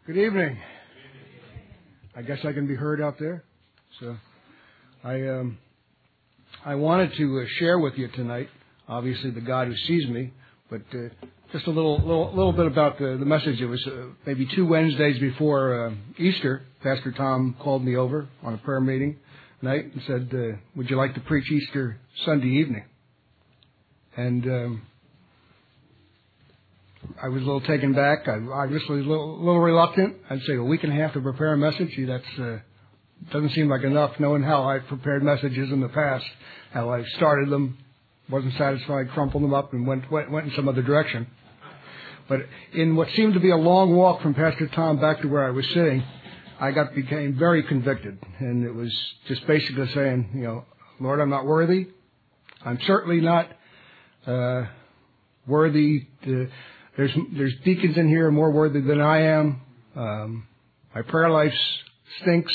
Good evening. I guess I can be heard out there. So I wanted to share with you tonight, obviously the God who sees me, but just a little bit about the message. It was maybe 2 Wednesdays before Easter. Pastor Tom called me over on a prayer meeting night and said, would you like to preach Easter Sunday evening? And I was a little taken back. I was a little reluctant. I'd say a week and a half to prepare a message. That's doesn't seem like enough, knowing how I've prepared messages in the past, how I started them, wasn't satisfied, crumpled them up, and went in some other direction. But in what seemed to be a long walk from Pastor Tom back to where I was sitting, I became very convicted, and it was just basically saying, Lord, I'm not worthy. I'm certainly not worthy to. There's deacons in here more worthy than I am. My prayer life stinks.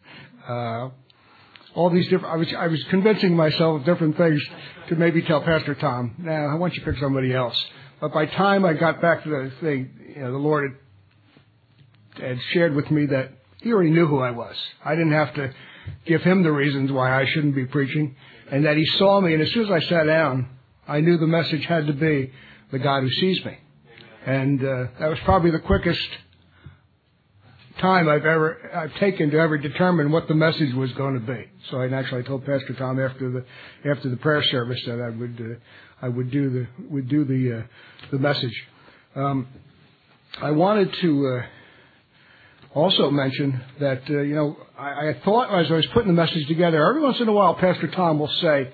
All these different. I was convincing myself of different things to maybe tell Pastor Tom, I want you to pick somebody else. But by the time I got back to the thing, the Lord had shared with me that He already knew who I was. I didn't have to give Him the reasons why I shouldn't be preaching, and that He saw me. And as soon as I sat down, I knew the message had to be the God who sees me. And that was probably the quickest time I've taken to ever determine what the message was going to be. So I told Pastor Tom after the prayer service that I would do the message. I wanted to also mention that I thought as I was putting the message together, every once in a while Pastor Tom will say.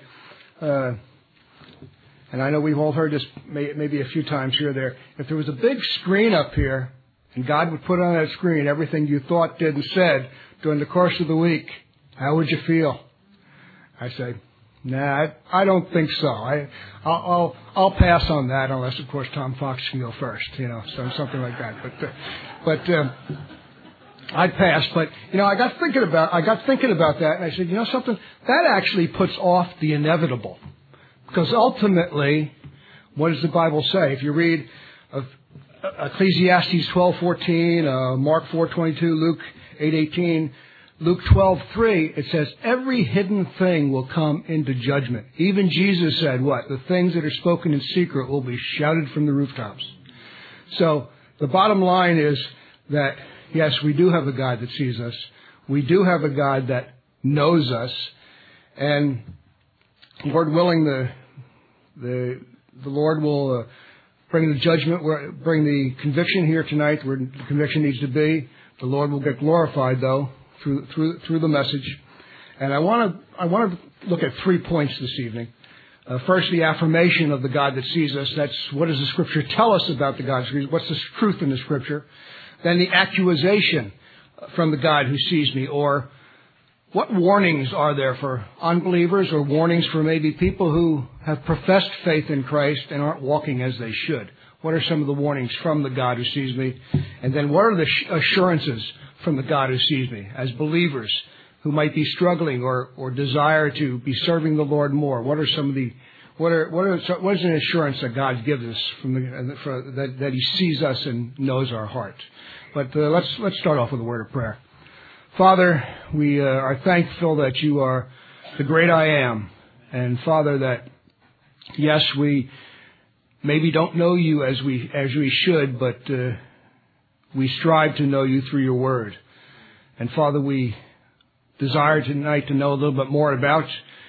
And I know we've all heard this maybe a few times here or there. If there was a big screen up here, and God would put on that screen everything you thought, did, and said during the course of the week, how would you feel? I say, I don't think so. I'll pass on that unless, of course, Tom Fox can go first, so something like that. But I'd pass. But I got thinking about that, and I said, something that actually puts off the inevitable. Because ultimately, what does the Bible say? If you read Ecclesiastes 12:14, Mark 4:22, Luke 8:18, Luke 12:3, it says, every hidden thing will come into judgment. Even Jesus said, what? The things that are spoken in secret will be shouted from the rooftops. So the bottom line is that, yes, we do have a God that sees us. We do have a God that knows us. And Lord willing, the Lord will bring the judgment, bring the conviction here tonight where the conviction needs to be. The Lord will get glorified, though, through the message. And I want to look at 3 points this evening. First, the affirmation of the God that sees us. That's what does the Scripture tell us about the God who sees us? What's the truth in the Scripture? Then the accusation from the God who sees me, or what warnings are there for unbelievers, or warnings for maybe people who have professed faith in Christ and aren't walking as they should? What are some of the warnings from the God who sees me? And then what are the assurances from the God who sees me as believers who might be struggling or desire to be serving the Lord more? What are some of the what is an assurance that God gives us that He sees us and knows our heart? But let's start off with a word of prayer. Father, we are thankful that you are the great I am. And Father, that, yes, we maybe don't know you as we should, but we strive to know you through your word. And Father, we desire tonight to know a little bit more about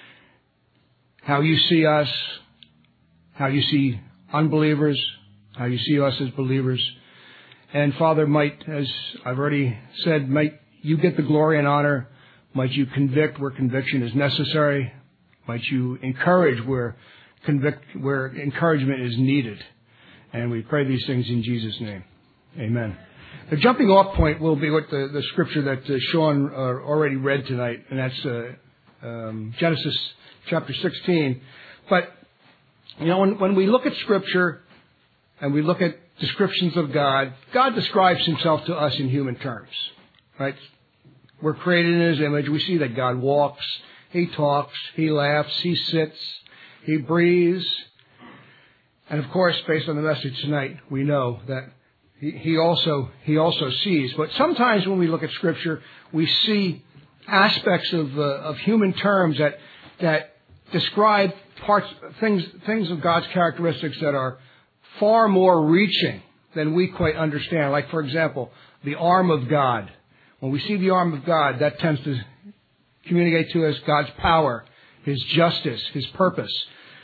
how you see us, how you see unbelievers, how you see us as believers. And Father, as I've already said, might you get the glory and honor. Might you convict where conviction is necessary. Might you encourage where encouragement is needed. And we pray these things in Jesus' name. Amen. The jumping off point will be what the scripture that Sean already read tonight, and that's Genesis chapter 16. But, when we look at scripture and we look at descriptions of God, God describes himself to us in human terms. Right? We're created in His image. We see that God walks, He talks, He laughs, He sits, He breathes. And of course, based on the message tonight, we know that He also sees. But sometimes when we look at Scripture, we see aspects of human terms that describe things of God's characteristics that are far more reaching than we quite understand. Like, for example, the arm of God. When we see the arm of God, that tends to communicate to us God's power, His justice, His purpose.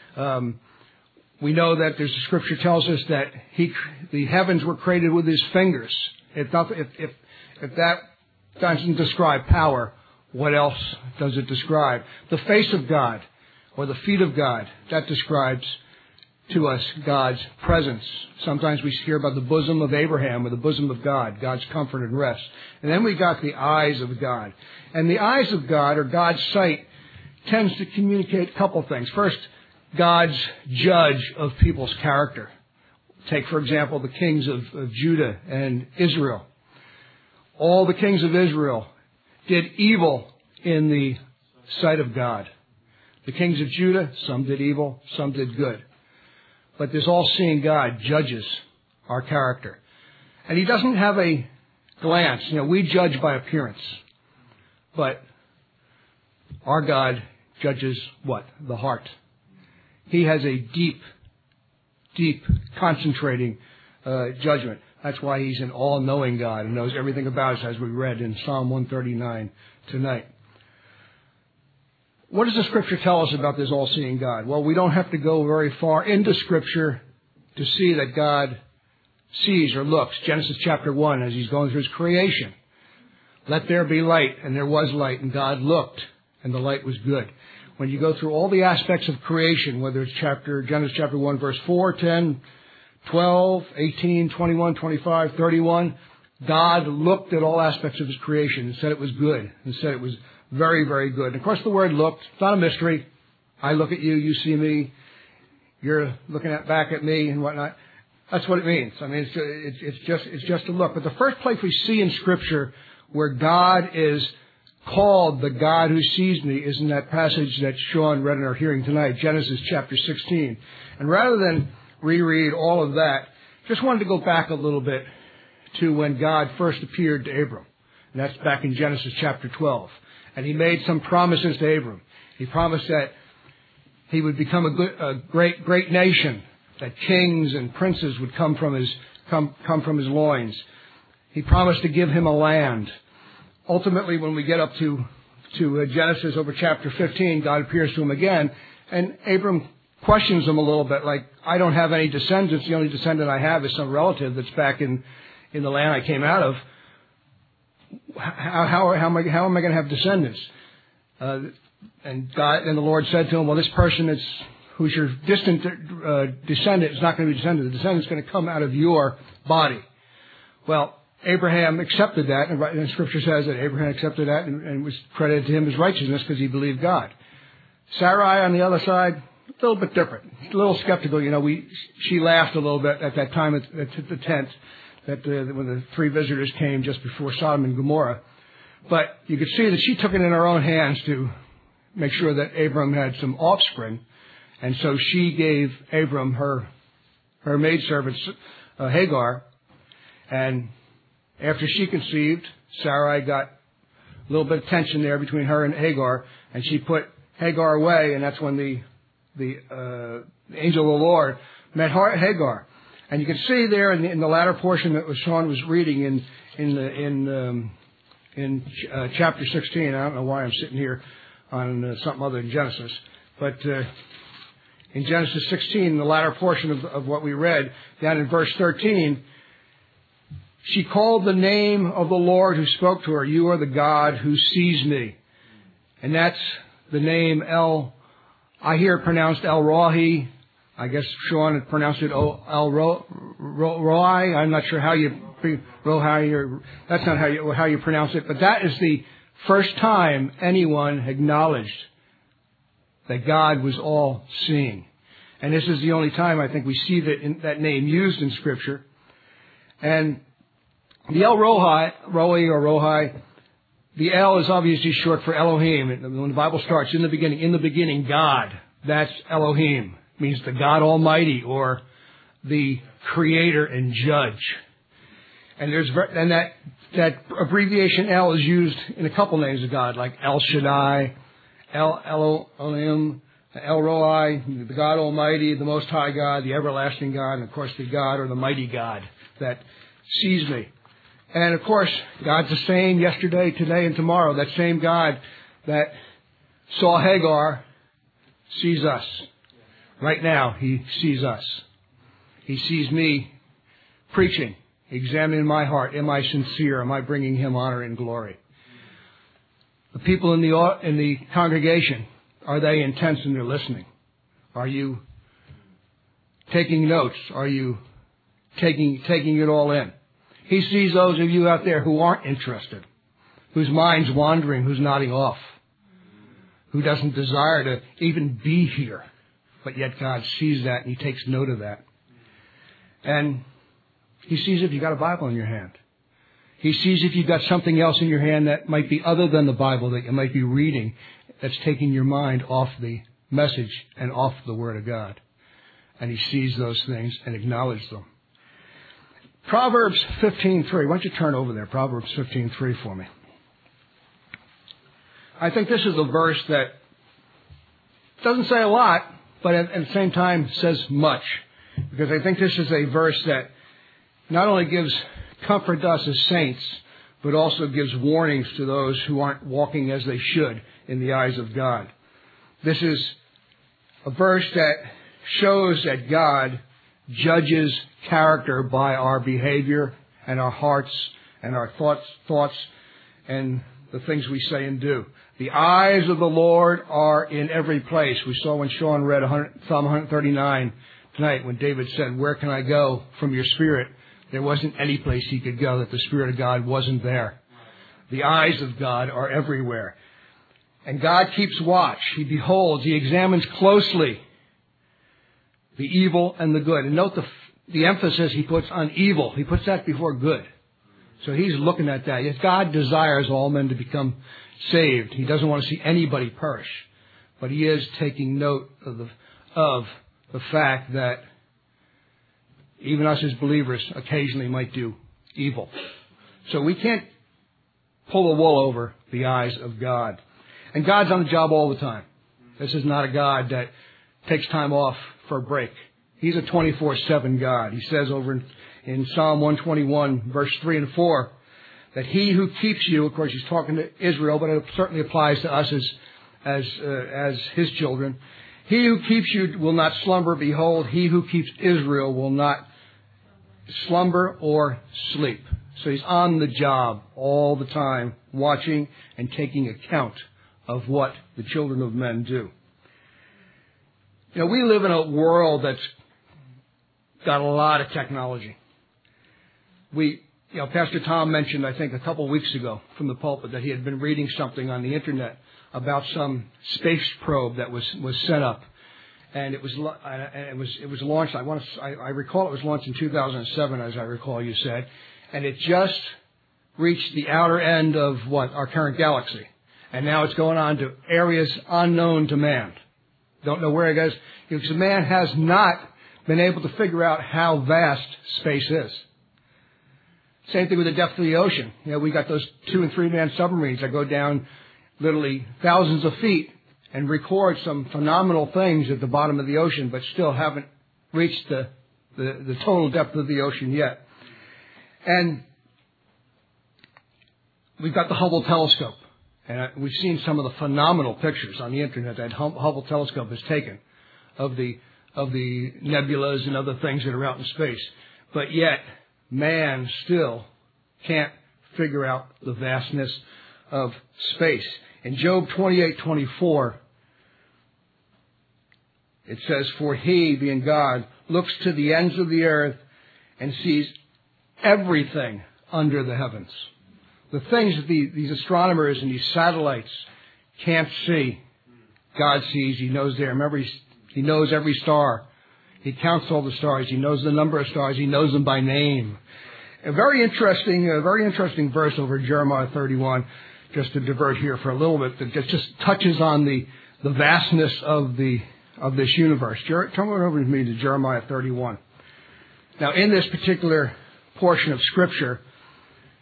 We know that the Scripture tells us that the heavens were created with His fingers. If that doesn't describe power, what else does it describe? The face of God, or the feet of God, that describes to us God's presence. Sometimes we hear about the bosom of Abraham or the bosom of God, God's comfort and rest. And then we got the eyes of God. And the eyes of God, or God's sight, tends to communicate a couple things. First, God's judge of people's character. Take, for example, the kings of Judah and Israel. All the kings of Israel did evil in the sight of God. The kings of Judah, some did evil, some did good. But this all-seeing God judges our character. And He doesn't have a glance. We judge by appearance. But our God judges what? The heart. He has a deep, concentrating judgment. That's why He's an all-knowing God and knows everything about us, as we read in Psalm 139 tonight. What does the Scripture tell us about this all-seeing God? Well, we don't have to go very far into Scripture to see that God sees or looks. Genesis chapter 1, as He's going through His creation. Let there be light, and there was light, and God looked, and the light was good. When you go through all the aspects of creation, whether it's Genesis chapter 1, verse 4, 10, 12, 18, 21, 25, 31, God looked at all aspects of His creation and said it was good, and said it was very, very good. And of course, the word looked, it's not a mystery. I look at you, you see me, you're looking back at me and whatnot. That's what it means. I mean, it's just a look. But the first place we see in Scripture where God is called the God who sees me is in that passage that Sean read in our hearing tonight, Genesis chapter 16. And rather than reread all of that, just wanted to go back a little bit to when God first appeared to Abram. And that's back in Genesis chapter 12. And He made some promises to Abram. He promised that he would become a great nation, that kings and princes would come from his loins. He promised to give him a land. Ultimately, when we get up to Genesis over chapter 15, God appears to him again, and Abram questions him a little bit, like, I don't have any descendants. The only descendant I have is some relative that's back in the land I came out of. How am I going to have descendants? And the Lord said to him, well, this person who's your distant descendant is not going to be descendant. The descendant is going to come out of your body. Well, Abraham accepted that, and Scripture says that Abraham accepted that and was credited to him as righteousness because he believed God. Sarai, on the other side, a little bit different, a little skeptical. She laughed a little bit at that time at the tent when the three visitors came just before Sodom and Gomorrah. But you could see that she took it in her own hands to make sure that Abram had some offspring, and so she gave Abram her maidservant Hagar, and after she conceived, Sarai got a little bit of tension there between her and Hagar, and she put Hagar away, and that's when the angel of the Lord met Hagar. And you can see there in the latter portion that Sean was reading in chapter 16. I don't know why I'm sitting here on something other than Genesis, but in Genesis 16, the latter portion of what we read, down in verse 13, she called the name of the Lord who spoke to her, you are the God who sees me. And that's the name I hear it pronounced El Rohi. I guess Sean had pronounced it El Roi. I'm not sure how that's not how you pronounce it, but that is the first time anyone acknowledged that God was all-seeing. And this is the only time I think we see that name used in Scripture. And the El Roi, or Rohi, the El is obviously short for Elohim. When the Bible starts, in the beginning, God, that's Elohim. It means the God Almighty, or the Creator and Judge. And that abbreviation L is used in a couple names of God, like El Shaddai, El Elohim, El Roi, the God Almighty, the Most High God, the Everlasting God, and of course the God or the Mighty God that sees me. And of course, God's the same yesterday, today, and tomorrow. That same God that saw Hagar sees us. Right now, He sees us. He sees me preaching, examining my heart. Am I sincere? Am I bringing Him honor and glory? The people in the congregation, are they intense in their listening? Are you taking notes? Are you taking it all in? He sees those of you out there who aren't interested, whose mind's wandering, who's nodding off, who doesn't desire to even be here. But yet God sees that and He takes note of that. And He sees if you got a Bible in your hand. He sees if you've got something else in your hand that might be other than the Bible that you might be reading that's taking your mind off the message and off the Word of God. And He sees those things and acknowledges them. Proverbs 15:3. Why don't you turn over there? Proverbs 15:3 for me. I think this is a verse that doesn't say a lot, but at the same time says much. Because I think this is a verse that not only gives comfort to us as saints, but also gives warnings to those who aren't walking as they should in the eyes of God. This is a verse that shows that God judges character by our behavior and our hearts and our thoughts and the things we say and do. The eyes of the Lord are in every place. We saw when Sean read Psalm 139 tonight when David said, "Where can I go from your Spirit?" There wasn't any place he could go that the Spirit of God wasn't there. The eyes of God are everywhere. And God keeps watch. He beholds, He examines closely the evil and the good. And note the emphasis He puts on evil. He puts that before good. So He's looking at that. Yes, God desires all men to become saved. He doesn't want to see anybody perish. But He is taking note of the fact that even us as believers occasionally might do evil. So we can't pull the wool over the eyes of God. And God's on the job all the time. This is not a God that takes time off for a break. He's a 24/7 God. He says over in Psalm 121, verse 3 and 4, that He who keeps you, of course He's talking to Israel, but it certainly applies to us as His children. He who keeps you will not slumber. Behold, He who keeps Israel will not slumber or sleep. So He's on the job all the time, watching and taking account of what the children of men do. You know, we live in a world that's got a lot of technology. Pastor Tom mentioned, I think, a couple of weeks ago from the pulpit that he had been reading something on the internet about some space probe that was set up, and it was launched. I recall it was launched in 2007, as I recall you said, and it just reached the outer end of our current galaxy, and now it's going on to areas unknown to man. Don't know where it goes because man has not been able to figure out how vast space is. Same thing with the depth of the ocean. You know, we got those 2- and 3-man submarines that go down literally thousands of feet and record some phenomenal things at the bottom of the ocean, but still haven't reached the total depth of the ocean yet. And we've got the Hubble telescope. And we've seen some of the phenomenal pictures on the internet that Hubble telescope has taken of the nebulas and other things that are out in space. But yet, man still can't figure out the vastness of space. In Job 28:24, it says, "For He, being God, looks to the ends of the earth and sees everything under the heavens." The things that these astronomers and these satellites can't see, God sees. He knows there. Remember, He knows every star. He counts all the stars. He knows the number of stars. He knows them by name. A very interesting verse over Jeremiah 31, just to divert here for a little bit, that just touches on the vastness of this universe. Turn over with me to Jeremiah 31. Now, in this particular portion of Scripture,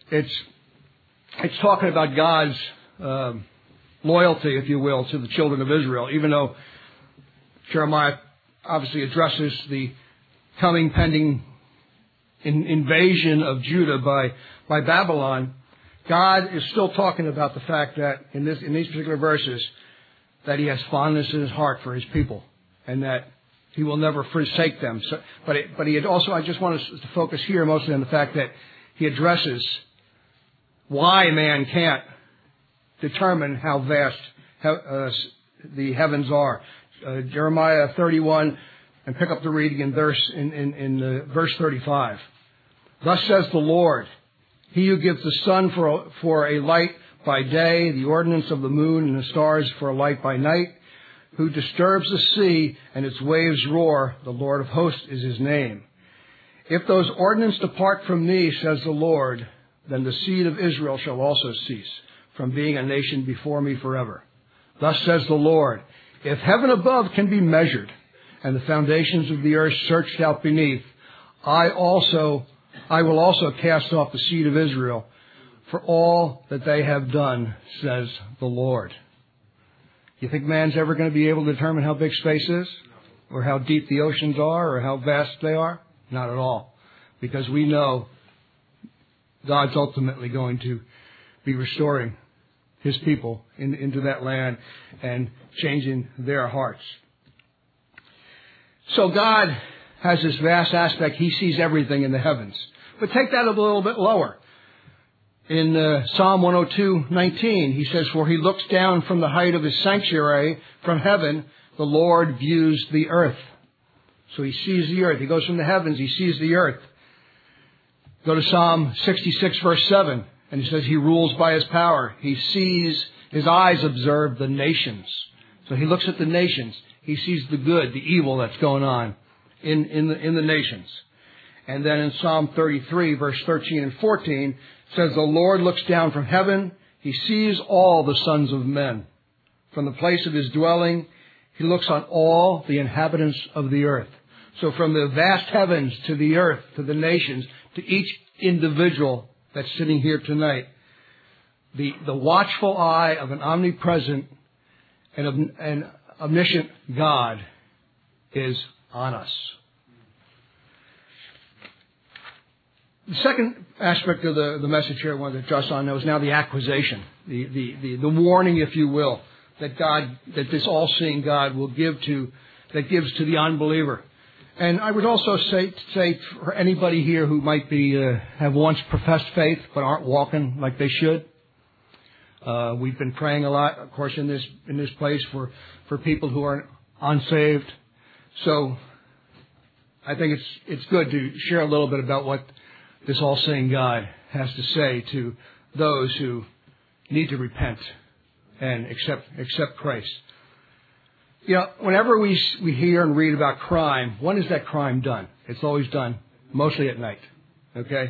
it's talking about God's loyalty, if you will, to the children of Israel, even though Jeremiah obviously addresses the coming pending invasion of Judah by Babylon. God is still talking about the fact that in these particular verses that he has fondness in his heart for his people and that he will never forsake them. So, but he had also, I just want us to focus here mostly on the fact that he addresses why man can't determine how vast the heavens are. Jeremiah 31, and pick up the reading in verse 35. Thus says the Lord, he who gives the sun for a light by day, the ordinance of the moon and the stars for a light by night, who disturbs the sea and its waves roar, the Lord of hosts is his name. If those ordinances depart from me, says the Lord, then the seed of Israel shall also cease from being a nation before me forever. Thus says the Lord, if heaven above can be measured and the foundations of the earth searched out beneath, I will also cast off the seed of Israel for all that they have done, says the Lord. You think man's ever going to be able to determine how big space is? Or how deep the oceans are? Or how vast they are? Not at all. Because we know God's ultimately going to be restoring his people into that land and changing their hearts. So God has this vast aspect. He sees everything in the heavens. But take that a little bit lower. In Psalm 102:19, he says, for he looks down from the height of his sanctuary, from heaven, the Lord views the earth. So he sees the earth. He goes from the heavens, he sees the earth. Go to Psalm 66, verse 7, and he says he rules by his power. He sees, his eyes observe the nations. So he looks at the nations. He sees the good, the evil that's going on in the nations. And then in Psalm 33, verse 13 and 14, says, the Lord looks down from heaven. He sees all the sons of men. From the place of his dwelling, he looks on all the inhabitants of the earth. So from the vast heavens to the earth, to the nations, to each individual that's sitting here tonight, the watchful eye of an omnipresent and omniscient God is on us. The second aspect of the message here I wanted to address on is now the accusation, the warning, if you will, that this all-seeing God will gives to the unbeliever. And I would also say for anybody here who might have once professed faith but aren't walking like they should, we've been praying a lot, of course, in this place for people who are unsaved. So I think it's good to share a little bit about what this all-seeing God has to say to those who need to repent and accept Christ. You know, whenever we hear and read about crime, when is that crime done? It's always done mostly at night. Okay?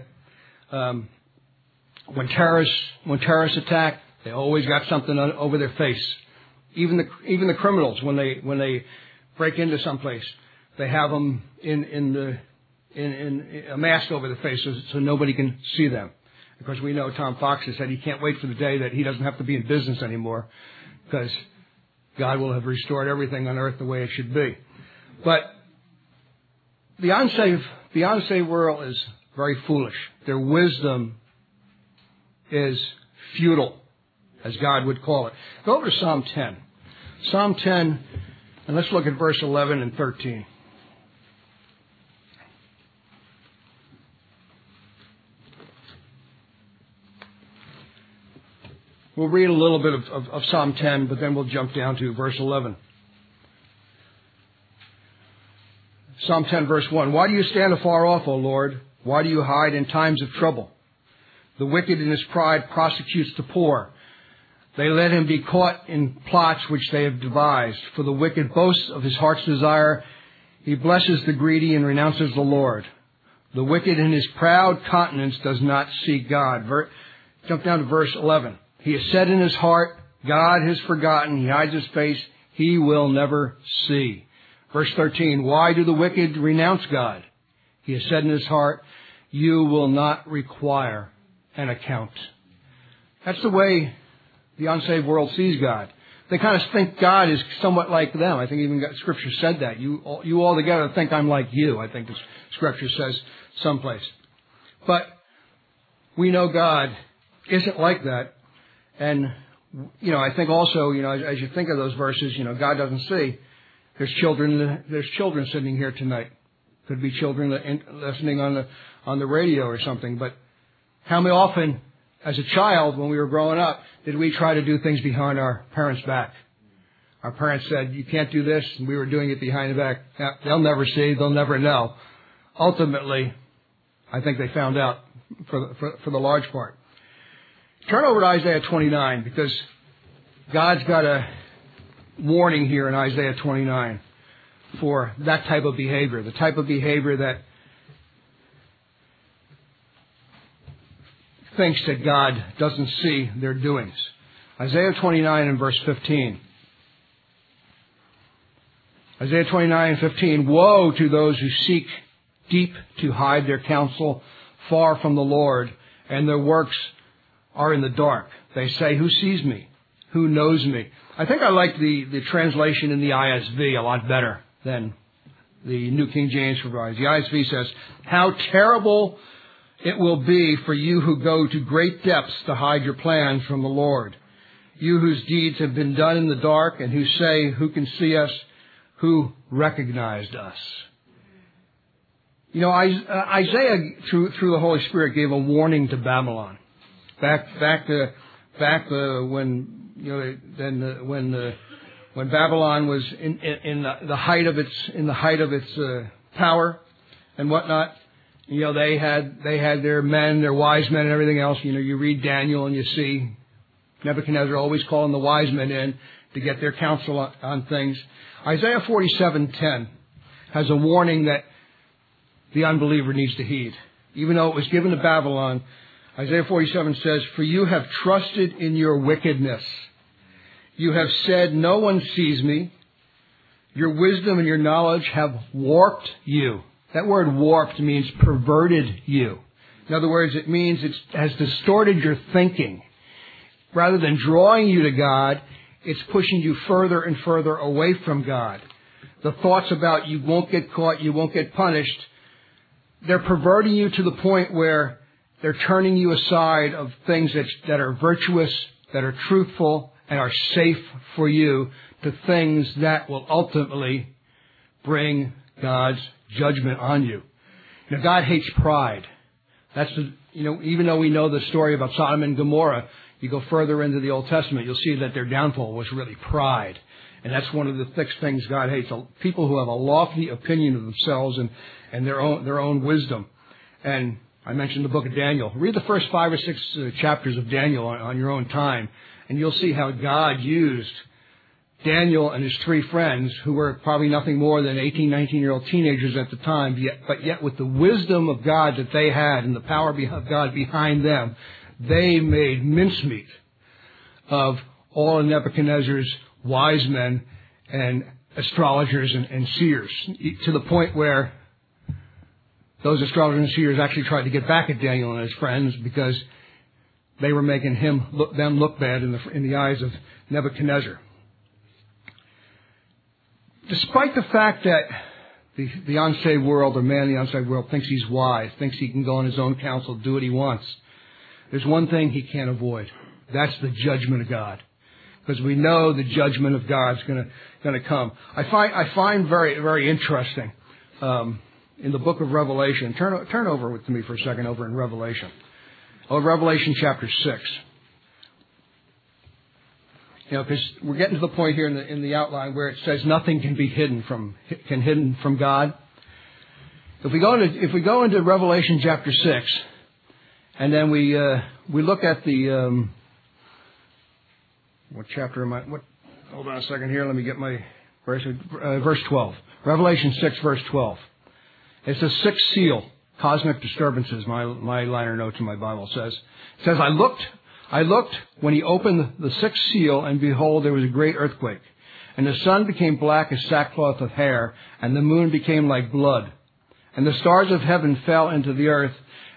When terrorists attack, they always got something over their face. Even the criminals, when they break into someplace, they have them in a mask over the face so nobody can see them. Of course, we know Tom Fox has said he can't wait for the day that he doesn't have to be in business anymore because God will have restored everything on earth the way it should be. But the unsaved world is very foolish. Their wisdom is futile, as God would call it. Go over to Psalm 10. Psalm 10, and let's look at verse 11 and 13. We'll read a little bit of Psalm 10, but then we'll jump down to verse 11. Psalm 10, verse 1. Why do you stand afar off, O Lord? Why do you hide in times of trouble? The wicked in his pride prosecutes the poor. They let him be caught in plots which they have devised. For the wicked boasts of his heart's desire. He blesses the greedy and renounces the Lord. The wicked in his proud countenance does not seek God. Jump down to verse 11. He has said in his heart, God has forgotten. He hides his face. He will never see. Verse 13, why do the wicked renounce God? He has said in his heart, you will not require an account. That's the way the unsaved world sees God. They kind of think God is somewhat like them. I think even Scripture said that. You all together think I'm like you, I think the Scripture says someplace. But we know God isn't like that. And, I think also, as you think of those verses, God doesn't see. There's children sitting here tonight. Could be children listening on the radio or something. But how many often, as a child, when we were growing up, did we try to do things behind our parents' back? Our parents said, you can't do this, and we were doing it behind the back. Now, they'll never see, they'll never know. Ultimately, I think they found out for the large part. Turn over to Isaiah 29, because God's got a warning here in Isaiah 29 for that type of behavior, the type of behavior that thinks that God doesn't see their doings. Isaiah 29 and verse 15. Isaiah 29 and 15. Woe to those who seek deep to hide their counsel far from the Lord, and their works are in the dark. They say, who sees me? Who knows me? I think I like the translation in the ISV a lot better than the New King James provides. The ISV says, how terrible it will be for you who go to great depths to hide your plans from the Lord. You whose deeds have been done in the dark, and who say, who can see us? Who recognized us? Isaiah, through the Holy Spirit, gave a warning to Babylon. Back when Babylon was in the height of its power and whatnot. They had their men, their wise men and everything else. You read Daniel and you see Nebuchadnezzar always calling the wise men in to get their counsel on things. Isaiah 47:10 has a warning that the unbeliever needs to heed. Even though it was given to Babylon, Isaiah 47 says, for you have trusted in your wickedness. You have said, no one sees me. Your wisdom and your knowledge have warped you. That word warped means perverted you. In other words, it means it has distorted your thinking. Rather than drawing you to God, it's pushing you further and further away from God. The thoughts about you won't get caught, you won't get punished, they're perverting you to the point where they're turning you aside of things that are virtuous, that are truthful, and are safe for you, to things that will ultimately bring God's judgment on you. God hates pride. Even though we know the story about Sodom and Gomorrah, you go further into the Old Testament, you'll see that their downfall was really pride. And that's one of the thick things God hates. People who have a lofty opinion of themselves and their own wisdom. And I mentioned the book of Daniel. Read the first 5 or 6 chapters of Daniel on your own time, and you'll see how God used Daniel and his 3 friends, who were probably nothing more than 18, 19-year-old teenagers at the time, but yet with the wisdom of God that they had and the power of God behind them, they made mincemeat of all of Nebuchadnezzar's wise men and astrologers and seers, to the point where those astrologers and seers actually tried to get back at Daniel and his friends because they were making them look bad in the eyes of Nebuchadnezzar. Despite the fact that the unsaved world, or man in the unsaved world, thinks he's wise, thinks he can go on his own counsel, do what he wants, there's one thing he can't avoid. That's the judgment of God. Because we know the judgment of God's going to come. I find very, very interesting in the book of Revelation. Turn over with me for a second over in Revelation. Revelation chapter 6. Because we're getting to the point here in the outline where it says nothing can be hidden from God. If we go into Revelation chapter 6, and then we look at the what chapter am I? Hold on a second here. Let me get my verse 12. Revelation 6, verse 12. It's the 6th seal, cosmic disturbances. My liner notes in my Bible says. It says, I looked when he opened the 6th seal, and behold, there was a great earthquake. And the sun became black as sackcloth of hair, and the moon became like blood. And the stars of heaven fell into the earth,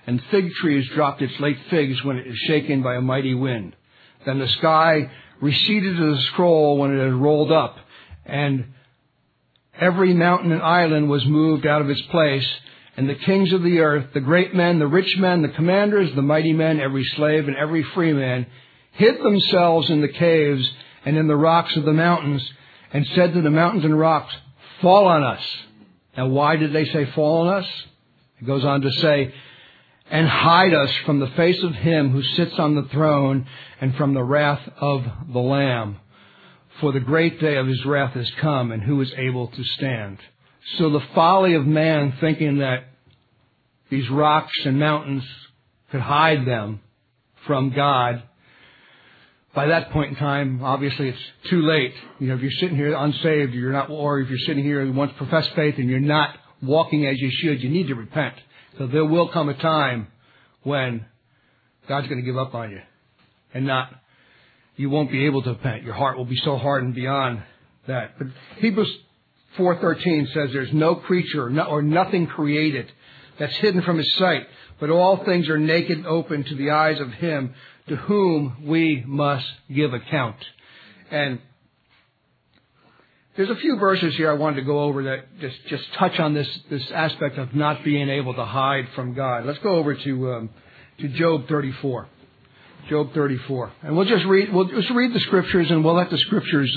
and fig trees dropped its late figs when it is shaken by a mighty wind. Then the sky receded as a scroll when it had rolled up, and every mountain and island was moved out of its place, and the kings of the earth, the great men, the rich men, the commanders, the mighty men, every slave and every free man, hid themselves in the caves and in the rocks of the mountains, and said to the mountains and rocks, fall on us. Now why did they say fall on us? It goes on to say, and hide us from the face of him who sits on the throne and from the wrath of the Lamb. For the great day of his wrath has come, and who is able to stand? So the folly of man thinking that these rocks and mountains could hide them from God, by that point in time, obviously it's too late. If you're sitting here unsaved, or if you're sitting here and once professed faith and you're not walking as you should, you need to repent. So there will come a time when God's going to give up on you, and you won't be able to repent. Your heart will be so hardened beyond that. But Hebrews 4:13 says there's no creature or nothing created that's hidden from his sight, but all things are naked and open to the eyes of him to whom we must give account. And there's a few verses here I wanted to go over that just touch on this aspect of not being able to hide from God. Let's go over to Job 34. Job 34. And we'll just read the scriptures, and we'll let the scriptures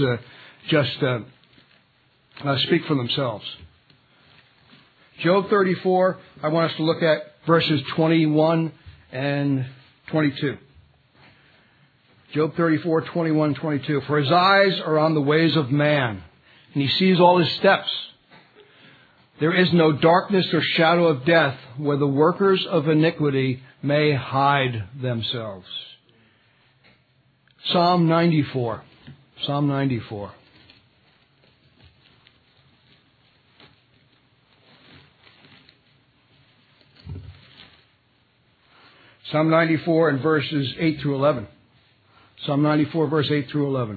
speak for themselves. Job 34, I want us to look at verses 21 and 22. Job 34, 21, 22. For his eyes are on the ways of man, and he sees all his steps. There is no darkness or shadow of death where the workers of iniquity may hide themselves. Psalm 94. Psalm 94. Psalm 94 and verses 8 through 11. Psalm 94, verse 8 through 11.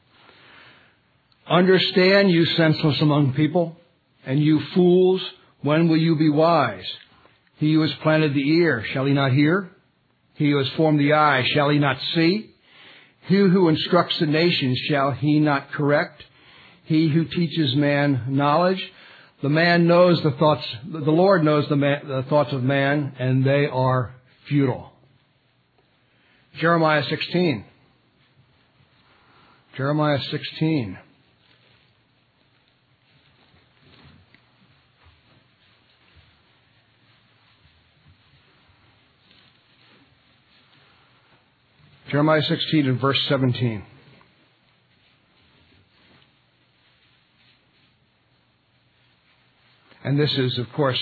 Understand, you senseless among people, and you fools, when will you be wise? He who has planted the ear, shall he not hear? He who has formed the eye, shall he not see? He who instructs the nations, shall he not correct? He who teaches man knowledge, the Lord knows the thoughts of man, and they are futile. Jeremiah 16. Jeremiah 16. Jeremiah 16 and verse 17. And this is, of course,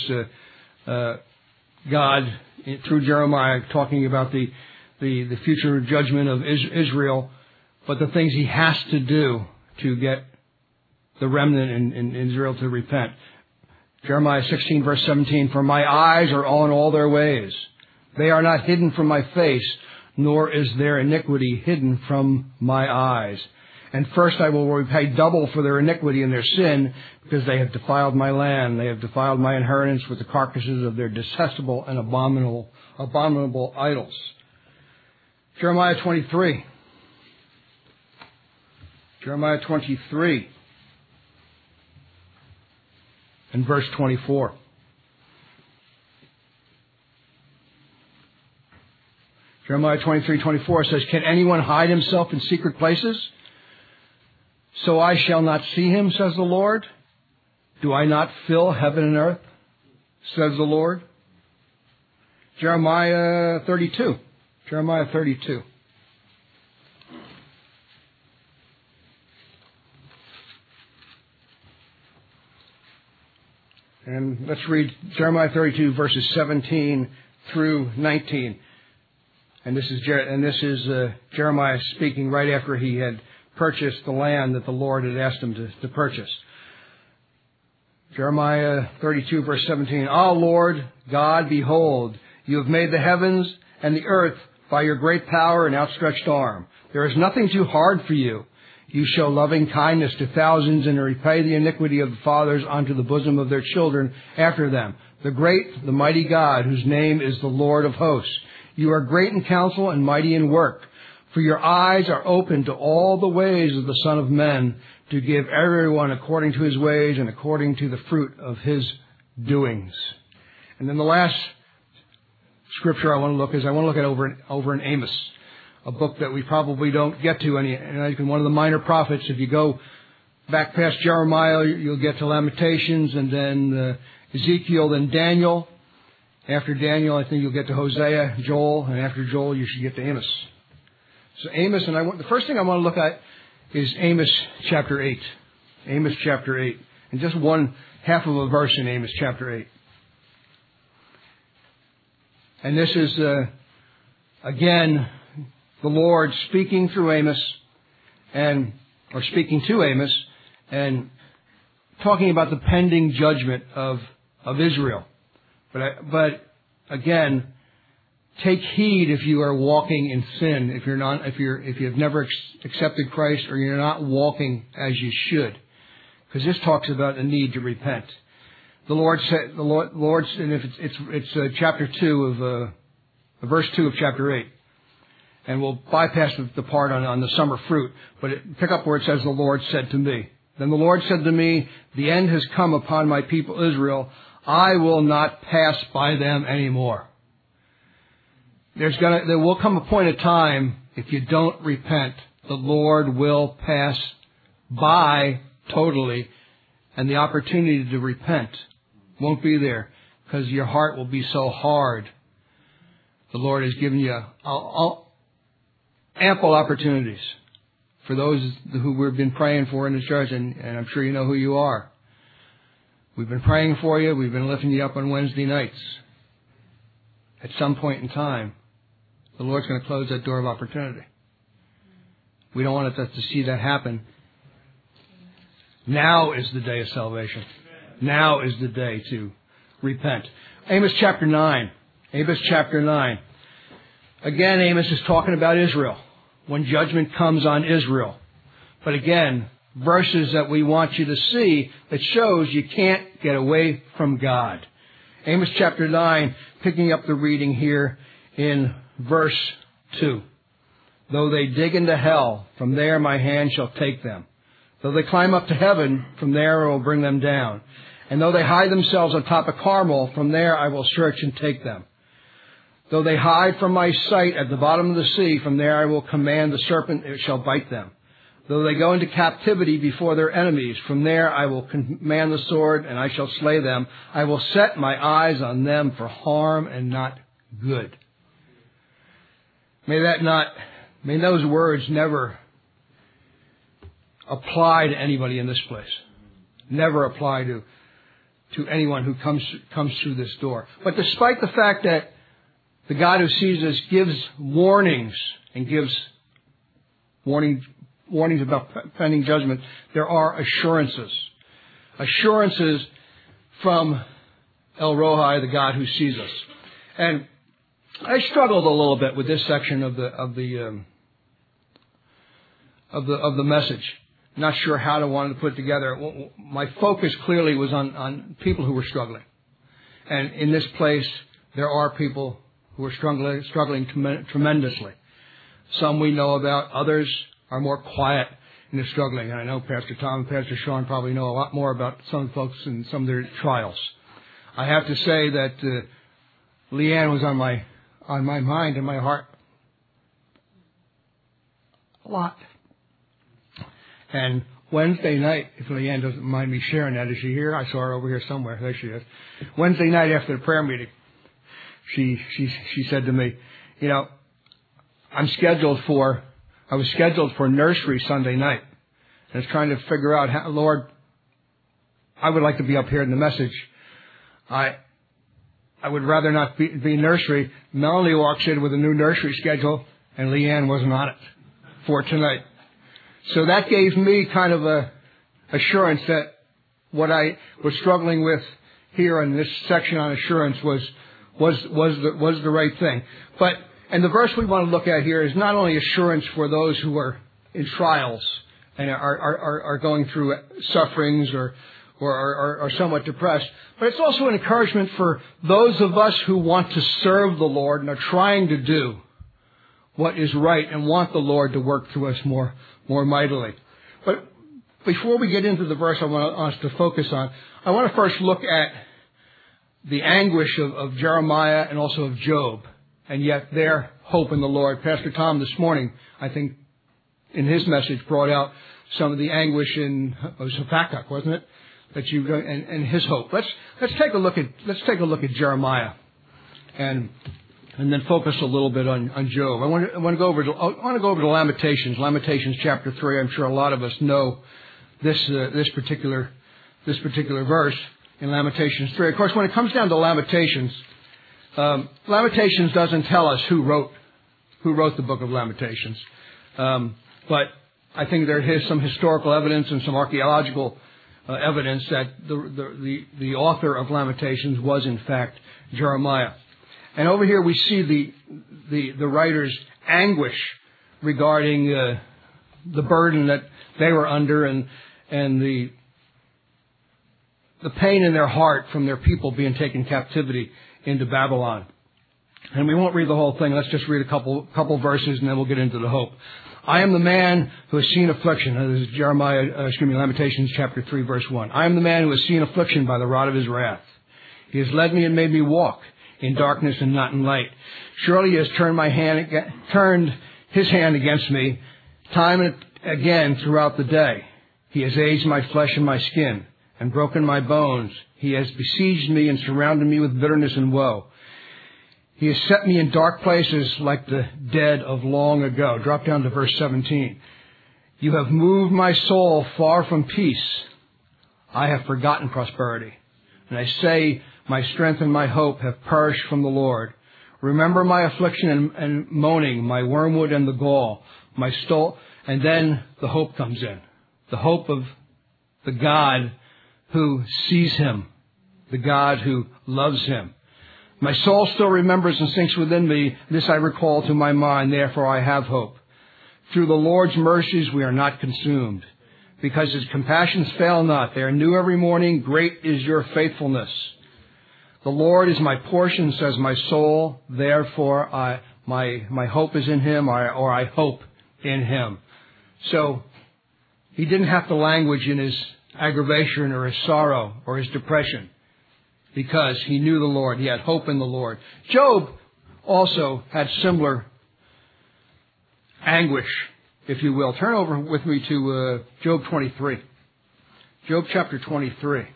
God, through Jeremiah, talking about the future judgment of Israel, but the things he has to do to get the remnant in Israel to repent. Jeremiah 16, verse 17, for my eyes are on all their ways. They are not hidden from my face, nor is their iniquity hidden from my eyes. And first I will repay double for their iniquity and their sin, because they have defiled my land. They have defiled my inheritance with the carcasses of their detestable and abominable idols. Jeremiah 23. Jeremiah 23 and verse 24. Jeremiah 23:24 says, can anyone hide himself in secret places? So I shall not see him, says the Lord. Do I not fill heaven and earth, says the Lord? Jeremiah 32. Jeremiah 32. And let's read Jeremiah 32, verses 17 through 19. And this is Jeremiah speaking right after he had purchased the land that the Lord had asked him to purchase. Jeremiah 32, verse 17. Ah, Lord God, behold, you have made the heavens and the earth by your great power and outstretched arm. There is nothing too hard for you. You show loving kindness to thousands and repay the iniquity of the fathers unto the bosom of their children after them. the great, the mighty God, whose name is the Lord of hosts. You are great in counsel and mighty in work, for your eyes are open to all the ways of the Son of Man, to give everyone according to his ways and according to the fruit of his doings. And then the last scripture I want to look at over in Amos, a book that we probably don't get to any, and one of the minor prophets. If you go back past Jeremiah, you'll get to Lamentations, and then Ezekiel, then Daniel. After Daniel, I think you'll get to Hosea, Joel, and after Joel, you should get to Amos. So Amos, and the first thing I want to look at is Amos chapter 8. Amos chapter 8. And just one half of a verse in Amos chapter 8. And this is, again, the Lord speaking through Amos, or speaking to Amos, and talking about the pending judgment of Israel. But again, take heed if you are walking in sin, if you have never accepted Christ, or you're not walking as you should, because this talks about the need to repent. The Lord said, and if it's chapter 2 of verse 2 of chapter 8, and we'll bypass the part on the summer fruit, but pick up where it says, the Lord said to me. Then the Lord said to me, the end has come upon my people Israel. I will not pass by them anymore. There will come a point of time, if you don't repent, the Lord will pass by totally, and the opportunity to repent won't be there, because your heart will be so hard. The Lord has given you ample opportunities for those who we've been praying for in this church, and I'm sure you know who you are. We've been praying for you. We've been lifting you up on Wednesday nights. At some point in time, the Lord's going to close that door of opportunity. We don't want to see that happen. Now is the day of salvation. Now is the day to repent. Amos chapter 9. Amos chapter 9. Again, Amos is talking about Israel, when judgment comes on Israel. But again, verses that we want you to see that shows you can't get away from God. Amos chapter 9, picking up the reading here in verse 2. Though they dig into hell, from there my hand shall take them. Though they climb up to heaven, from there I will bring them down. And though they hide themselves on top of Carmel, from there I will search and take them. Though they hide from my sight at the bottom of the sea, from there I will command the serpent, it shall bite them. Though they go into captivity before their enemies, from there I will command the sword, and I shall slay them. I will set my eyes on them for harm and not good. May those words never apply to anybody in this place. Never apply to anyone who comes through this door. But despite the fact that the God who sees us gives warnings and gives warnings about pending judgment, there are assurances. Assurances from El Rohi, the God who sees us. And I struggled a little bit with this section of the message. Not sure how to want to put it together. My focus clearly was on people who were struggling. And in this place, there are people who are struggling tremendously. Some we know about, others are more quiet in their struggling. And I know Pastor Tom and Pastor Sean probably know a lot more about some folks and some of their trials. I have to say that Leanne was on my mind and my heart a lot. And Wednesday night, if Leanne doesn't mind me sharing that, is she here? I saw her over here somewhere. There she is. Wednesday night after the prayer meeting, she said to me, you know, I was scheduled for nursery Sunday night. And I was trying to figure out how, Lord, I would like to be up here in the message. I would rather not be nursery. Melanie walks in with a new nursery schedule, and Leanne wasn't on it for tonight. So that gave me kind of a assurance that what I was struggling with here in this section on assurance was the right thing. And the verse we want to look at here is not only assurance for those who are in trials and are going through sufferings are somewhat depressed. But it's also an encouragement for those of us who want to serve the Lord and are trying to do what is right and want the Lord to work through us more mightily. But before we get into the verse I want us to focus on, I want to first look at the anguish of Jeremiah and also of Job, and yet their hope in the Lord. Pastor Tom this morning, I think, in his message brought out some of the anguish in Habakkuk, wasn't it? And his hope. Let's take a look at Jeremiah, and then focus a little bit on Job. I want to go over to Lamentations. Lamentations chapter 3. I'm sure a lot of us know this particular verse in Lamentations 3. Of course, when it comes down to Lamentations, Lamentations doesn't tell us who wrote the book of Lamentations, but I think there is some historical evidence and some archaeological evidence that the author of Lamentations was in fact Jeremiah. And over here we see the writer's anguish regarding the burden that they were under and the pain in their heart from their people being taken captivity into Babylon. And we won't read the whole thing. Let's just read a couple verses and then we'll get into the hope. I am the man who has seen affliction. This is Lamentations chapter 3 verse 1. I am the man who has seen affliction by the rod of his wrath. He has led me and made me walk in darkness and not in light. Surely he has turned his hand against me time and again throughout the day. He has aged my flesh and my skin and broken my bones. He has besieged me and surrounded me with bitterness and woe. He has set me in dark places like the dead of long ago. Drop down to verse 17. You have moved my soul far from peace. I have forgotten prosperity. And I say, my strength and my hope have perished from the Lord. Remember my affliction and moaning, my wormwood and the gall, my stole. And then the hope comes in. The hope of the God who sees him, the God who loves him. My soul still remembers and sinks within me. This I recall to my mind, therefore I have hope. Through the Lord's mercies we are not consumed, because his compassions fail not. They are new every morning. Great is your faithfulness. The Lord is my portion, says my soul. Therefore my hope is in him, or I hope in him. So he didn't have to languish in his aggravation or his sorrow or his depression, because he knew the Lord. He had hope in the Lord. Job also had similar anguish, if you will. Turn over with me to Job 23. Job chapter 23.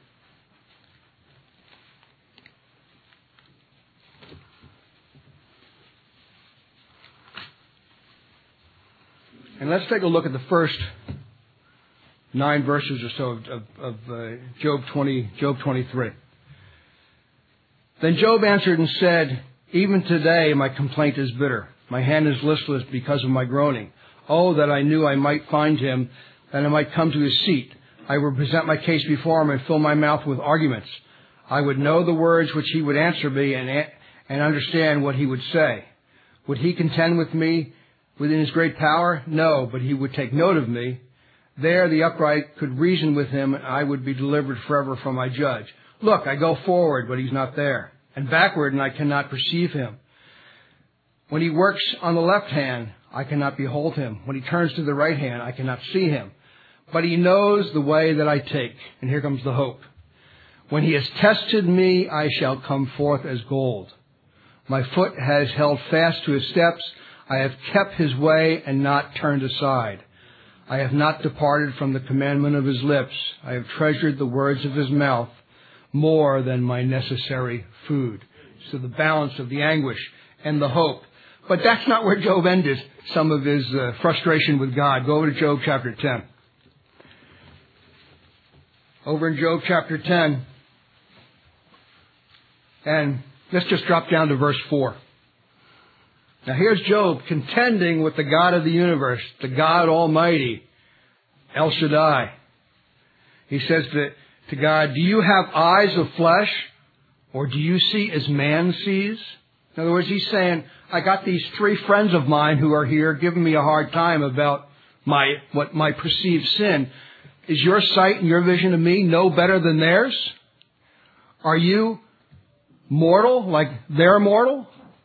And let's take a look at the first 9 verses or so of Job 23. Then Job answered and said, even today my complaint is bitter. My hand is listless because of my groaning. Oh, that I knew I might find him, that I might come to his seat. I would present my case before him and fill my mouth with arguments. I would know the words which he would answer me and understand what he would say. Would he contend with me within his great power? No, but he would take note of me. There the upright could reason with him, and I would be delivered forever from my judge. Look, I go forward, but he's not there, and backward, and I cannot perceive him. When he works on the left hand, I cannot behold him. When he turns to the right hand, I cannot see him. But he knows the way that I take. And here comes the hope. When he has tested me, I shall come forth as gold. My foot has held fast to his steps. I have kept his way and not turned aside. I have not departed from the commandment of his lips. I have treasured the words of his mouth more than my necessary food. So the balance of the anguish and the hope. But that's not where Job ended some of his frustration with God. Go over to Job chapter 10. Over in Job chapter 10. And let's just drop down to verse 4. Now here's Job contending with the God of the universe, the God Almighty, El Shaddai. He says to God, do you have eyes of flesh, or do you see as man sees? In other words, he's saying, I got these 3 friends of mine who are here giving me a hard time about my perceived sin. Is your sight and your vision of me no better than theirs? Are you mortal like they're mortal?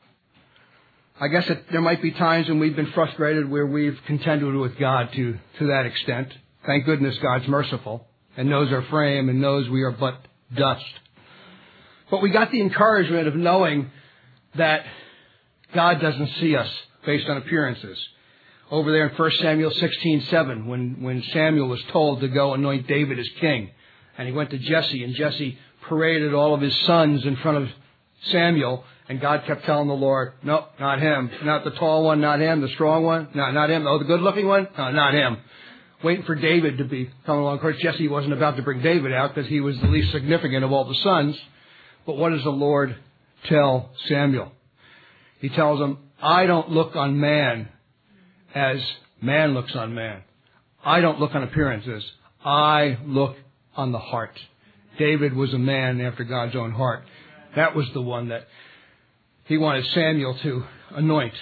I guess there might be times when we've been frustrated where we've contended with God to that extent. Thank goodness God's merciful and knows our frame and knows we are but dust. But we got the encouragement of knowing that God doesn't see us based on appearances. Over there in 1 Samuel 16:7, when Samuel was told to go anoint David as king, and he went to Jesse, and Jesse paraded all of his sons in front of Samuel, and God kept telling the Lord, no, not him. Not the tall one, not him. The strong one, no, not him. Oh, the good-looking one? No, not him. Waiting for David to be coming along. Of course, Jesse wasn't about to bring David out because he was the least significant of all the sons. But what does the Lord tell Samuel? He tells him, I don't look on man as man looks on man. I don't look on appearances. I look on the heart. David was a man after God's own heart. That was the one that he wanted Samuel to anoint.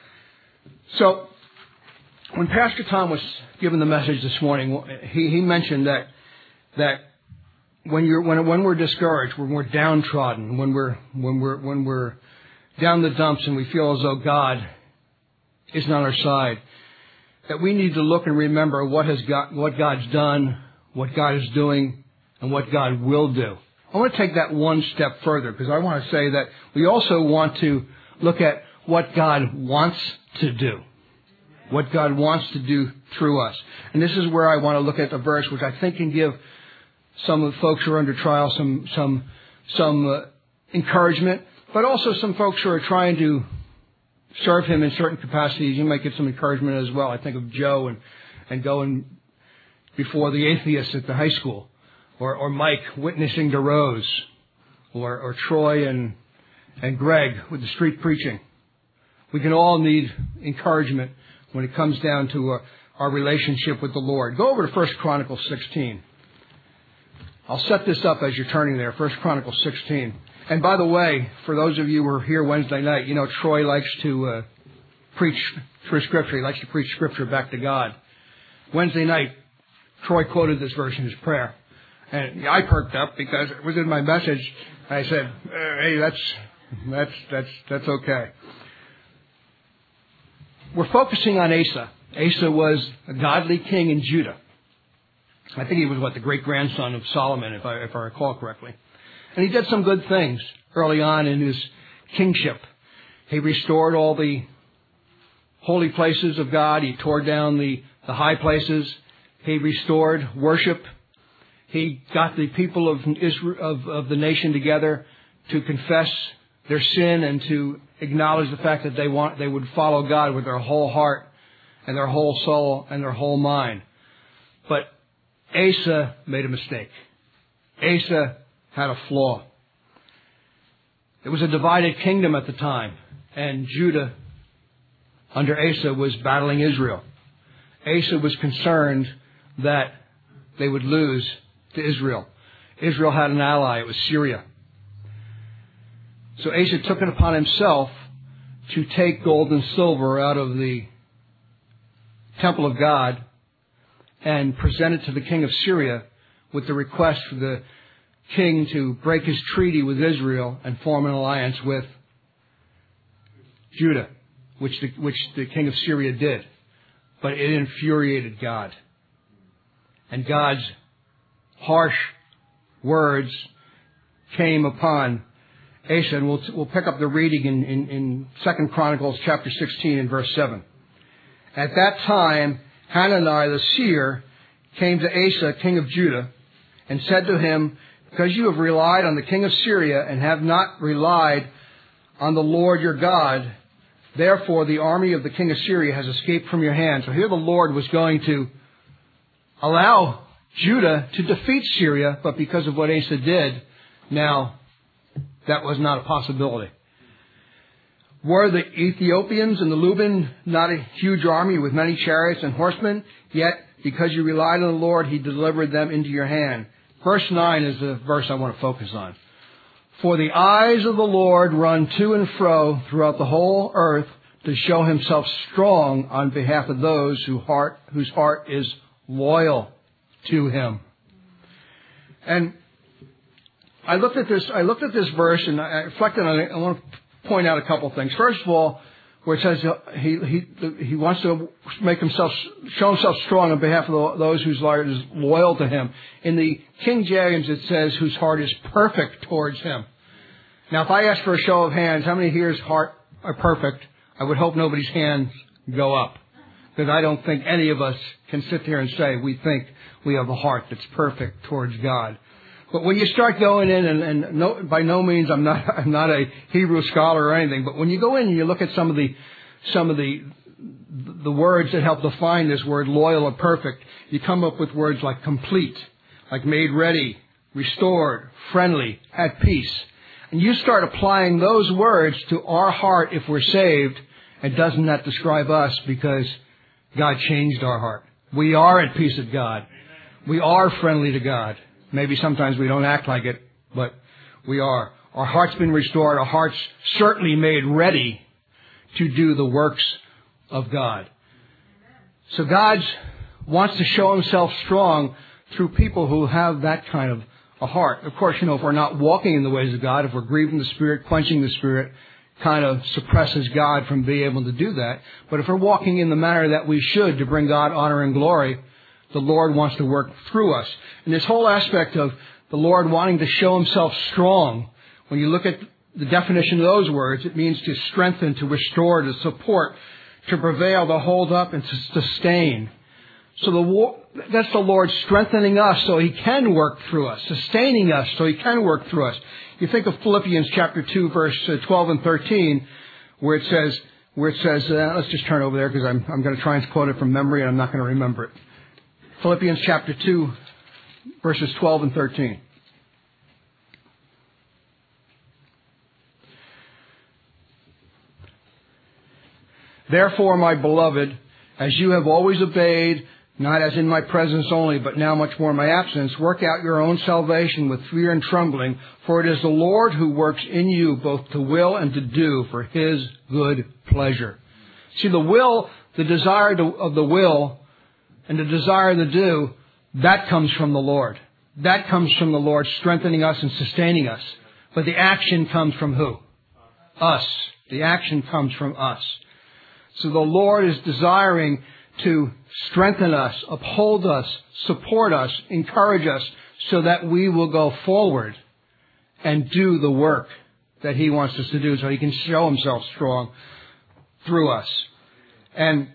So, when Pastor Tom was giving the message this morning, he mentioned that when we're discouraged, when we're downtrodden, when we're down the dumps and we feel as though God isn't on our side, that we need to look and remember what God's done, what God is doing, and what God will do. I want to take that one step further because I want to say that we also want to look at what God wants to do. What God wants to do through us. And this is where I want to look at the verse which I think can give some of the folks who are under trial some encouragement, but also some folks who are trying to serve Him in certain capacities. You might get some encouragement as well. I think of Joe and going before the atheists at the high school, or Mike witnessing to Rose, or Troy and Greg with the street preaching. We can all need encouragement when it comes down to our relationship with the Lord. Go over to 1 Chronicles 16. I'll set this up as you're turning there, 1 Chronicles 16. And by the way, for those of you who are here Wednesday night, you know Troy likes to preach through Scripture. He likes to preach Scripture back to God. Wednesday night, Troy quoted this verse in his prayer. And I perked up because it was in my message. I said, hey, that's okay. We're focusing on Asa. Asa was a godly king in Judah. I think he was, the great-grandson of Solomon, if I recall correctly. And he did some good things early on in his kingship. He restored all the holy places of God. He tore down the high places. He restored worship. He got the people of Israel, of the nation together to confess their sin and to acknowledge the fact that they would follow God with their whole heart and their whole soul and their whole mind. But Asa made a mistake. Asa had a flaw. It was a divided kingdom at the time, and Judah under Asa was battling Israel. Asa was concerned that they would lose to Israel. Israel had an ally. It was Syria. So Asa took it upon himself to take gold and silver out of the temple of God and present it to the king of Syria with the request for the king to break his treaty with Israel and form an alliance with Judah, which the king of Syria did. But it infuriated God. And God's harsh words came upon Asa, and we'll pick up the reading in 2 Chronicles chapter 16 and verse 7. At that time, Hanani the seer came to Asa, king of Judah, and said to him, because you have relied on the king of Syria and have not relied on the Lord your God, therefore the army of the king of Syria has escaped from your hand. So here the Lord was going to allow Judah to defeat Syria, but because of what Asa did, now that was not a possibility. Were the Ethiopians and the Luban not a huge army with many chariots and horsemen? Yet, because you relied on the Lord, He delivered them into your hand. Verse 9 is the verse I want to focus on. For the eyes of the Lord run to and fro throughout the whole earth to show Himself strong on behalf of those whose heart is loyal to Him. And I looked at this verse and I reflected on it. I want to point out a couple of things. First of all, where it says he wants to show himself strong on behalf of those whose heart is loyal to Him. In the King James, it says whose heart is perfect towards Him. Now, if I ask for a show of hands, how many here's heart are perfect? I would hope nobody's hands go up, because I don't think any of us can sit here and say we think we have a heart that's perfect towards God. But when you start going in, and no, by no means I'm not a Hebrew scholar or anything, but when you go in and you look at some of the words that help define this word loyal or perfect, you come up with words like complete, like made ready, restored, friendly, at peace. And you start applying those words to our heart if we're saved, and doesn't that describe us? Because God changed our heart. We are at peace with God. We are friendly to God. Maybe sometimes we don't act like it, but we are. Our heart's been restored. Our heart's certainly made ready to do the works of God. So God wants to show Himself strong through people who have that kind of a heart. Of course, if we're not walking in the ways of God, if we're grieving the Spirit, quenching the Spirit, kind of suppresses God from being able to do that. But if we're walking in the manner that we should to bring God honor and glory, the Lord wants to work through us. And this whole aspect of the Lord wanting to show Himself strong, when you look at the definition of those words, it means to strengthen, to restore, to support, to prevail, to hold up, and to sustain. So that's the Lord strengthening us so He can work through us, sustaining us so He can work through us. You think of Philippians chapter 2, verse 12 and 13, where it says, let's just turn over there because I'm going to try and quote it from memory and I'm not going to remember it. Philippians chapter 2, verses 12 and 13. Therefore, my beloved, as you have always obeyed, not as in my presence only, but now much more in my absence, work out your own salvation with fear and trembling, for it is the Lord who works in you both to will and to do for His good pleasure. See, the will, the desire of the will, and the desire to do, that comes from the Lord. That comes from the Lord strengthening us and sustaining us. But the action comes from who? Us. The action comes from us. So the Lord is desiring to strengthen us, uphold us, support us, encourage us, so that we will go forward and do the work that He wants us to do, so He can show Himself strong through us. And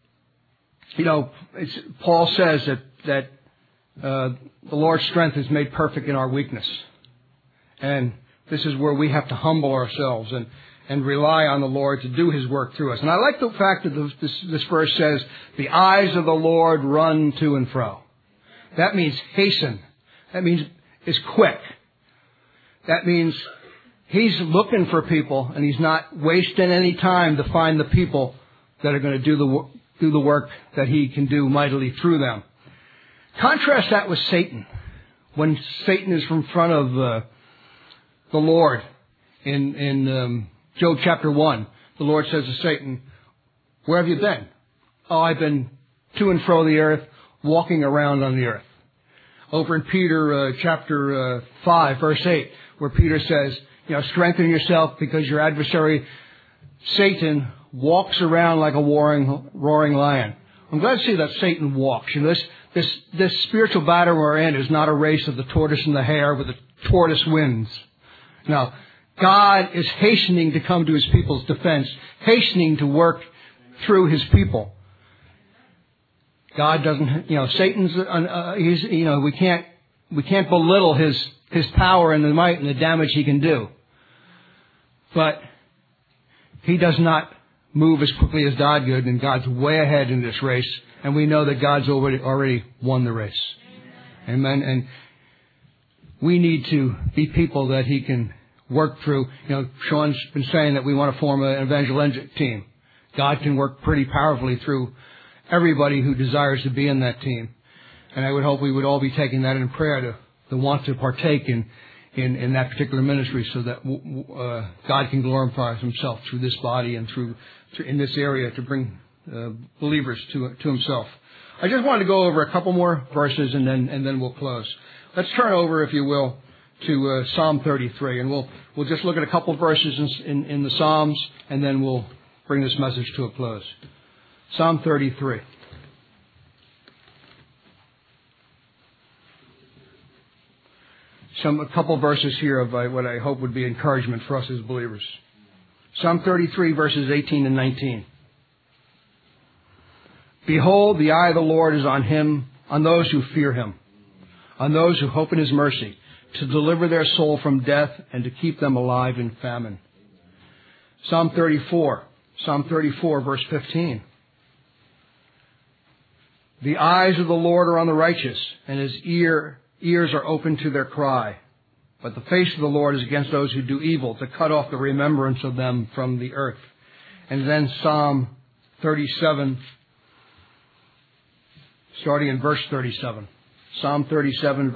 Paul says that the Lord's strength is made perfect in our weakness. And this is where we have to humble ourselves and rely on the Lord to do His work through us. And I like the fact that this verse says, the eyes of the Lord run to and fro. That means hasten. That means is quick. That means He's looking for people, and He's not wasting any time to find the people that are going to do the work that He can do mightily through them. Contrast that with Satan. When Satan is in front of the Lord in Job chapter 1, the Lord says to Satan, where have you been? Oh, I've been to and fro the earth, walking around on the earth. Over in Peter chapter 5, verse 8, where Peter says, strengthen yourself because your adversary, Satan, walks around like a roaring lion. I'm glad to see that Satan walks. This spiritual battle we're in is not a race of the tortoise and the hare where the tortoise wins. No, God is hastening to come to His people's defense, hastening to work through His people. God doesn't, Satan's, we can't belittle his power and the might and the damage he can do. But He does not move as quickly as God could, and God's way ahead in this race, and we know that God's already won the race. Amen. And we need to be people that He can work through. Sean's been saying that we want to form an evangelical team. God can work pretty powerfully through everybody who desires to be in that team. And I would hope we would all be taking that in prayer to want to partake in that particular ministry, so that God can glorify Himself through this body and through in this area to bring believers to Himself. I just wanted to go over a couple more verses and then we'll close. Let's turn over, if you will, to Psalm 33, and we'll just look at a couple verses in the Psalms, and then we'll bring this message to a close. Psalm 33. A couple verses here of what I hope would be encouragement for us as believers. Psalm 33, verses 18 and 19. Behold, the eye of the Lord is on him, on those who fear him, on those who hope in his mercy, to deliver their soul from death and to keep them alive in famine. Psalm 34, verse 15. The eyes of the Lord are on the righteous, and his ears are open to their cry. But the face of the Lord is against those who do evil, to cut off the remembrance of them from the earth. And then Psalm 37, starting in verse 37. Psalm 37,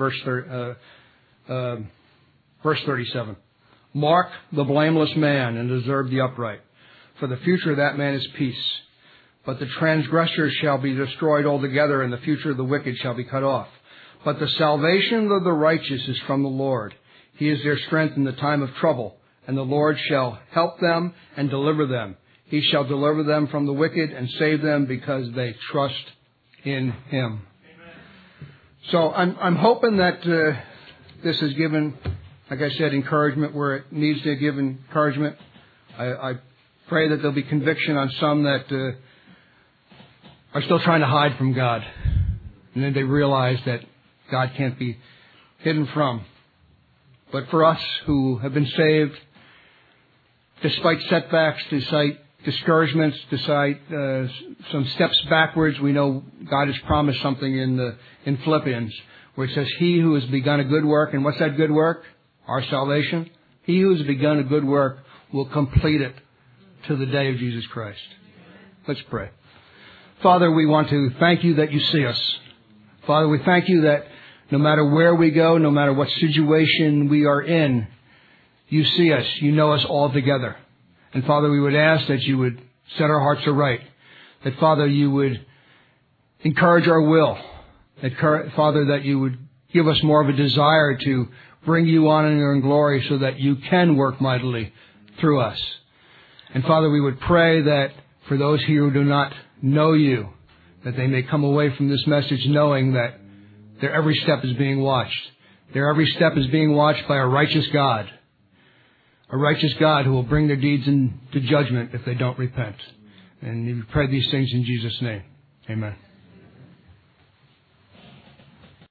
verse 37. Mark the blameless man and observe the upright, for the future of that man is peace. But the transgressors shall be destroyed altogether, and the future of the wicked shall be cut off. But the salvation of the righteous is from the Lord. He is their strength in the time of trouble, and the Lord shall help them and deliver them. He shall deliver them from the wicked and save them because they trust in him. Amen. So I'm hoping that this has given, like I said, encouragement where it needs to give encouragement. I pray that there'll be conviction on some that are still trying to hide from God, and then they realize that God can't be hidden from. But for us who have been saved, despite setbacks, despite discouragements, despite some steps backwards, we know God has promised something in Philippians, where it says, He who has begun a good work, and what's that good work? Our salvation. He who has begun a good work will complete it to the day of Jesus Christ. Let's pray. Father, we want to thank you that you see us. Father, we thank you that no matter where we go, no matter what situation we are in, you see us. You know us all together. And Father, we would ask that you would set our hearts aright. That, Father, you would encourage our will. That, Father, that you would give us more of a desire to bring you honor and glory so that you can work mightily through us. And Father, we would pray that for those here who do not know you, that they may come away from this message knowing that their every step is being watched. Their every step is being watched by a righteous God. A righteous God who will bring their deeds into judgment if they don't repent. And we pray these things in Jesus' name. Amen.